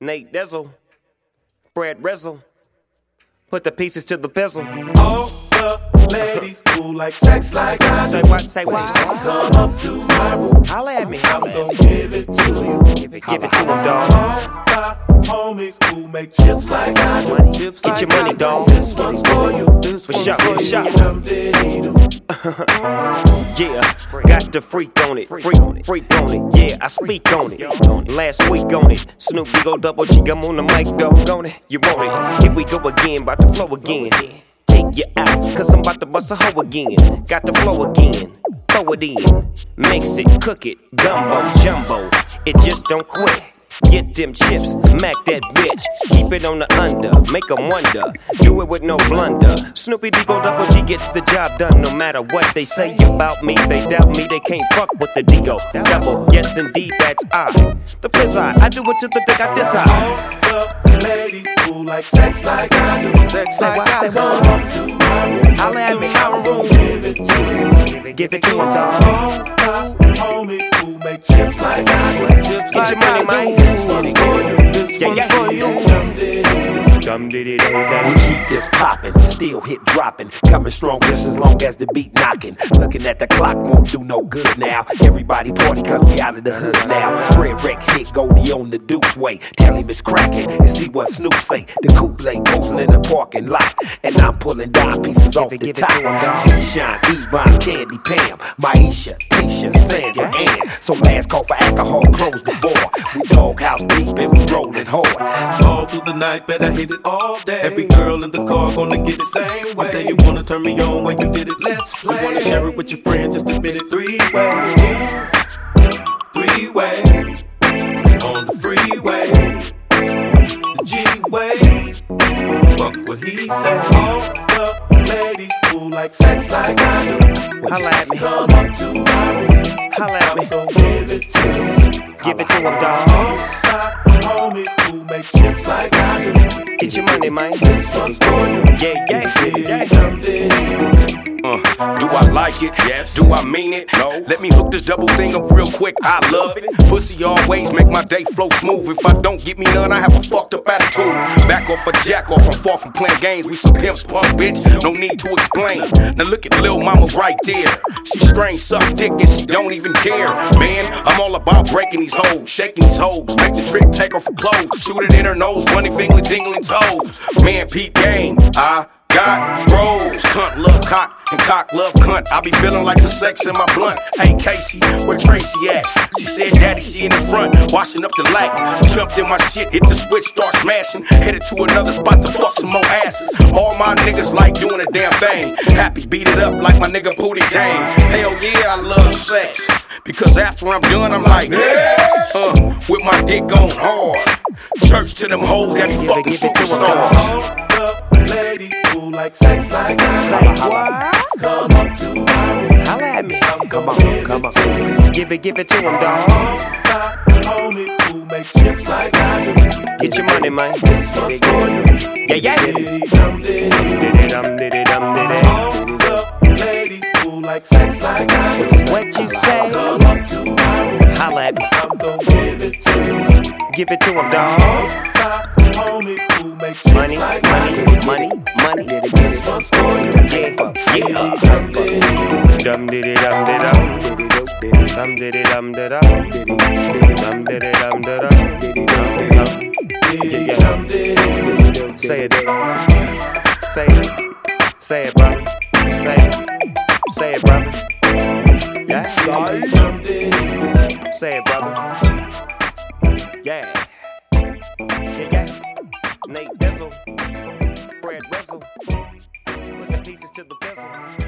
Nate Dizzle, Fred Rizzle, put the pieces to the pizzle. All the ladies who like sex like I do. Say what? Come up to my room. Holla at me. I'm gon' give it to you. Give it to him, dog. All my homies who make chips like I do. Get your money, dog. This one's for you. For sure, for sure. Yeah, got the freak on it, freak on it, yeah, I speak on it. Last week on it, Snoop Dogg double G, I'm on the mic, dog, on it. You want it? Here we go again, about to flow again. Take you out, cause I'm about to bust a hoe again. Got the flow again, throw it in. Mix it, cook it, gumbo, jumbo. It just don't quit. Get them chips, mac that bitch. Keep it on the under, make 'em wonder. Do it with no blunder. Snoopy Dogg double G gets the job done. No matter what they say about me, they doubt me. They can't fuck with the Digo double. Yes, indeed, that's I. The fizz I do it to the dick I desire. All the ladies who like sex like I do. Sex like I do. Come up to my room. Holla at me, I'm gon' give it to you. Give it to him, dog. All my homies who make chips like I do. Get your money, man. This one's for you. This one's for you. Dum diddy We keep this poppin', still hit droppin', coming strong just as long as the beat knockin'. Looking at the clock won't do no good now. Everybody party cause we out of the hood now. Fred Wreck hit Goldie on the Deuce way. Tell him it's crackin' and see what Snoop say. The coupe posing in the parking lot, and I'm pulling dime pieces off the top. D-Shine, Yvonne, Candy, Pam, Maisha, Tisha, Sandra, Ann. So last call for alcohol, close the bar. We doghouse deep and we rollin' hard. All through the night, bet I hit it all day. Every girl in the car gonna get the same way. You say you wanna turn me on when you did it, let's play. You wanna share it with your friends, just admit it. Three-way, three-way, on the freeway, the G-way, fuck what he said. All the ladies who like sex like I do. Holla at me. Come up to my room. Holla at me. I'm gon' give it to you. Give it to him, dog. All my homies who make chips like I do. Get your money, man. This one's for you. Yeah. Do I like it? Yes. Do I mean it? No. Let me hook this double thing up real quick. I love it. Pussy always make my day flow smooth. If I don't get me none, I have a fucked up attitude. Back off a jack off. I'm far from playing games. We some pimps, punk bitch. No need to explain. Now look at Lil Mama right there. She strange, suck dick, and she don't even care. Man, I'm all about breaking these hoes, shaking these hoes. Make the trick, take her for clothes. Shoot it in her nose, bunny finger, jingling toes. Man, Pete game. I got bros, cunt love cock, and cock love cunt. I be feeling like the sex in my blunt. Hey Casey, where Tracy at? She said, Daddy, she in the front, washing up the lake. Jumped in my shit, hit the switch, start smashing. Headed to another spot to fuck some more asses. All my niggas like doing a damn thing. Happy, beat it up like my nigga Pootie Dang. Hell yeah, I love sex. Because after I'm done, I'm like, yes. With my dick on hard. Church to them hoes that be fucking superstars. All the ladies who like sex like I do. Come up to my room. Holla at me. Come on. Give it to him, dog. All my homies who make chips like I do. Get your money, man. This one's for you. Yeah. Dum diddy. All the ladies who like sex like I do. What you say? Come up to my room. Holla at me. I'm gon' give it to you. Give it to him, dog. All my homies who make chips Money. like I do. This one's for you. Yeah. Dum diddy dum diddy dum. Dum diddy dum diddy dum. Dum diddy dum diddy dum. Yeah. Say it. Say it, brother. Say it, brother. Yeah. Say it, brother. Yeah. Nate Dizzle, Fred Rizzle, put the pieces to the puzzle.